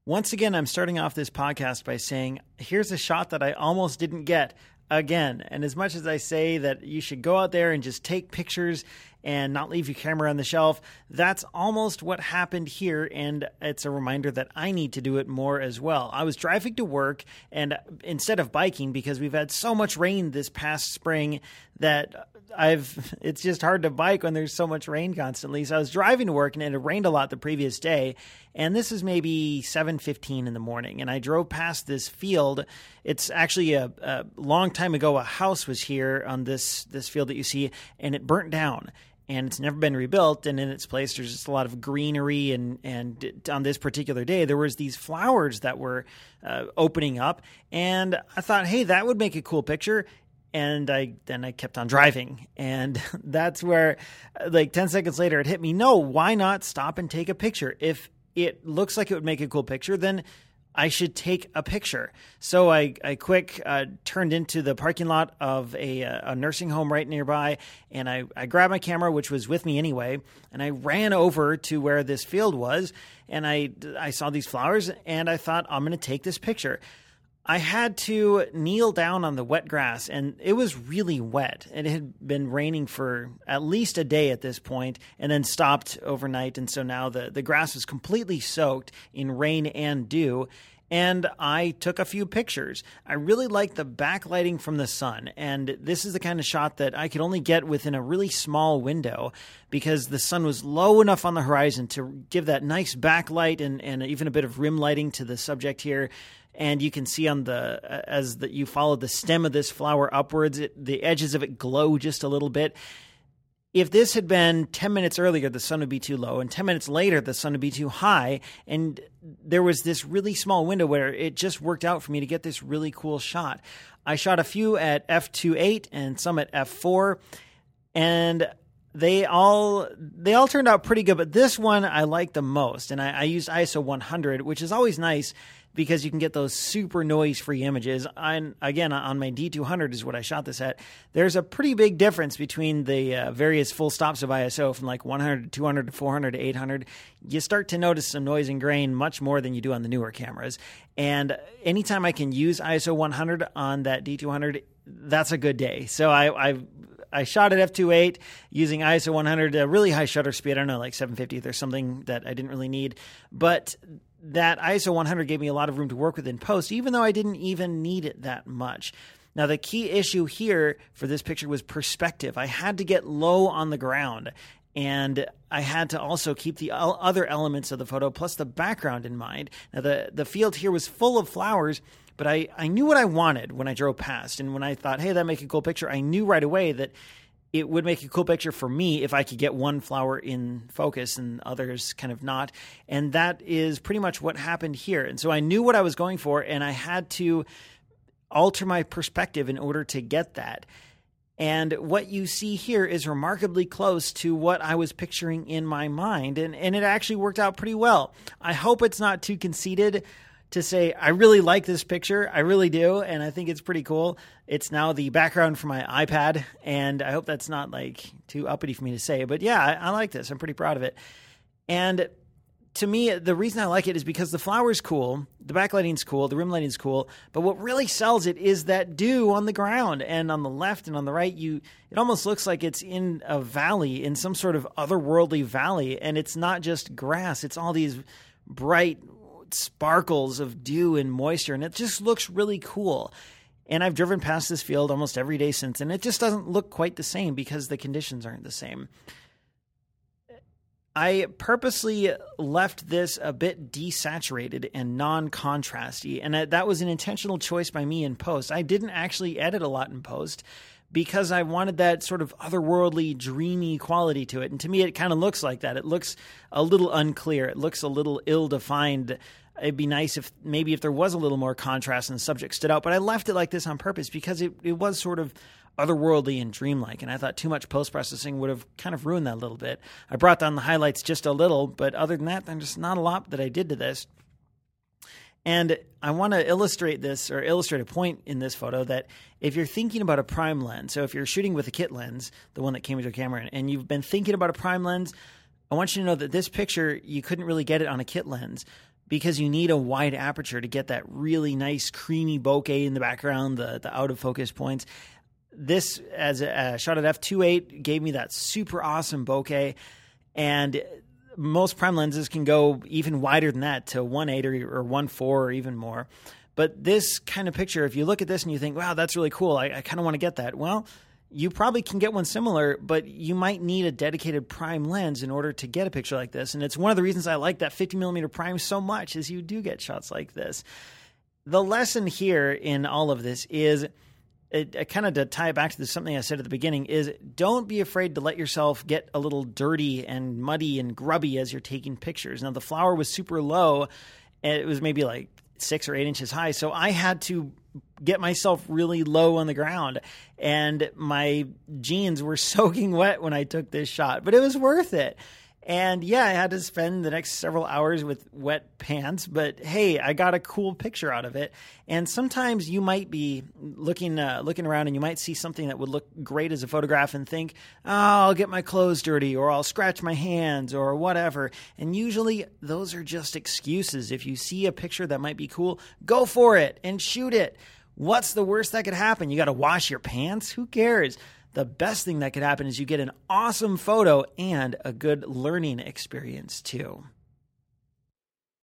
Once again, I'm starting off this podcast by saying, here's a shot that I almost didn't get again. And as much as I say that you should go out there and just take pictures and not leave your camera on the shelf, that's almost what happened here. And it's a reminder that I need to do it more as well. I was driving to work, and instead of biking, because we've had so much rain this past spring that it's just hard to bike when there's so much rain constantly. So I was driving to work, and it had rained a lot the previous day. And this is maybe 7:15 in the morning. And I drove past this field. It's actually a long time ago, a house was here on this field that you see, and it burnt down. And it's never been rebuilt, and in its place, there's just a lot of greenery. And on this particular day, there was these flowers that were opening up, and I thought, hey, that would make a cool picture. And then I kept on driving, and that's where, like 10 seconds later, it hit me. No, why not stop and take a picture? If it looks like it would make a cool picture, then I should take a picture. So I quick turned into the parking lot of a nursing home right nearby, and I grabbed my camera, which was with me anyway, and I ran over to where this field was, and I saw these flowers, and I thought, I'm going to take this picture. I had to kneel down on the wet grass, and it was really wet. It had been raining for at least a day at this point, and then stopped overnight. And so now the grass was completely soaked in rain and dew. And I took a few pictures. I really liked the backlighting from the sun. And this is the kind of shot that I could only get within a really small window because the sun was low enough on the horizon to give that nice backlight and even a bit of rim lighting to the subject here. And you can see on you follow the stem of this flower upwards, the edges of it glow just a little bit. If this had been 10 minutes earlier, the sun would be too low, and 10 minutes later, the sun would be too high. And there was this really small window where it just worked out for me to get this really cool shot. I shot a few at f2.8 and some at f4, and they all turned out pretty good. But this one I like the most, and I used ISO 100, which is always nice because you can get those super noise-free images. Again, on my D200 is what I shot this at. There's a pretty big difference between the various full stops of ISO from like 100 to 200 to 400 to 800. You start to notice some noise and grain much more than you do on the newer cameras. And anytime I can use ISO 100 on that D200, that's a good day. So I shot at f2.8 using ISO 100, a really high shutter speed. I don't know, like 750th or something that I didn't really need. But that ISO 100 gave me a lot of room to work with in post, even though I didn't even need it that much. Now, the key issue here for this picture was perspective. I had to get low on the ground, and I had to also keep the other elements of the photo plus the background in mind. Now, the field here was full of flowers, but I knew what I wanted when I drove past. And when I thought, hey, that'd make a cool picture, I knew right away that it would make a cool picture for me if I could get one flower in focus and others kind of not. And that is pretty much what happened here. And so I knew what I was going for, and I had to alter my perspective in order to get that. And what you see here is remarkably close to what I was picturing in my mind. And it actually worked out pretty well. I hope it's not too conceited to say, I really like this picture. I really do. And I think it's pretty cool. It's now the background for my iPad. And I hope that's not like too uppity for me to say. But yeah, I like this. I'm pretty proud of it. And to me, the reason I like it is because the flower's cool, the backlighting's cool, the rim lighting's cool. But what really sells it is that dew on the ground. And on the left and on the right, it almost looks like it's in a valley, in some sort of otherworldly valley. And it's not just grass. It's all these bright sparkles of dew and moisture, and it just looks really cool. And I've driven past this field almost every day since, and it just doesn't look quite the same because the conditions aren't the same. I purposely left this a bit desaturated and non-contrasty, and that was an intentional choice by me in post. I didn't actually edit a lot in post because I wanted that sort of otherworldly, dreamy quality to it. And to me, it kind of looks like that. It looks a little unclear. It looks a little ill-defined. It'd be nice if there was a little more contrast and the subject stood out. But I left it like this on purpose because it was sort of otherworldly and dreamlike. And I thought too much post-processing would have kind of ruined that a little bit. I brought down the highlights just a little, but other than that, there's just not a lot that I did to this. And I want to illustrate a point in this photo that if you're thinking about a prime lens, so if you're shooting with a kit lens, the one that came with your camera, and you've been thinking about a prime lens, I want you to know that this picture, you couldn't really get it on a kit lens because you need a wide aperture to get that really nice creamy bokeh in the background, the out of focus points. This, as a shot at f2.8, gave me that super awesome bokeh, and most prime lenses can go even wider than that to 1.8 or 1.4 or even more. But this kind of picture, if you look at this and you think, wow, that's really cool, I kind of want to get that. Well, you probably can get one similar, but you might need a dedicated prime lens in order to get a picture like this. And it's one of the reasons I like that 50mm prime so much, is you do get shots like this. The lesson here in all of this is, kind of to tie it back to something I said at the beginning, is don't be afraid to let yourself get a little dirty and muddy and grubby as you're taking pictures. Now, the flower was super low. It was maybe like 6 or 8 inches high. So I had to get myself really low on the ground, and my jeans were soaking wet when I took this shot, but it was worth it. And yeah, I had to spend the next several hours with wet pants, but hey, I got a cool picture out of it. And sometimes you might be looking around and you might see something that would look great as a photograph and think, oh, I'll get my clothes dirty, or I'll scratch my hands, or whatever. And usually those are just excuses. If you see a picture that might be cool, go for it and shoot it. What's the worst that could happen? You got to wash your pants? Who cares? The best thing that could happen is you get an awesome photo and a good learning experience too.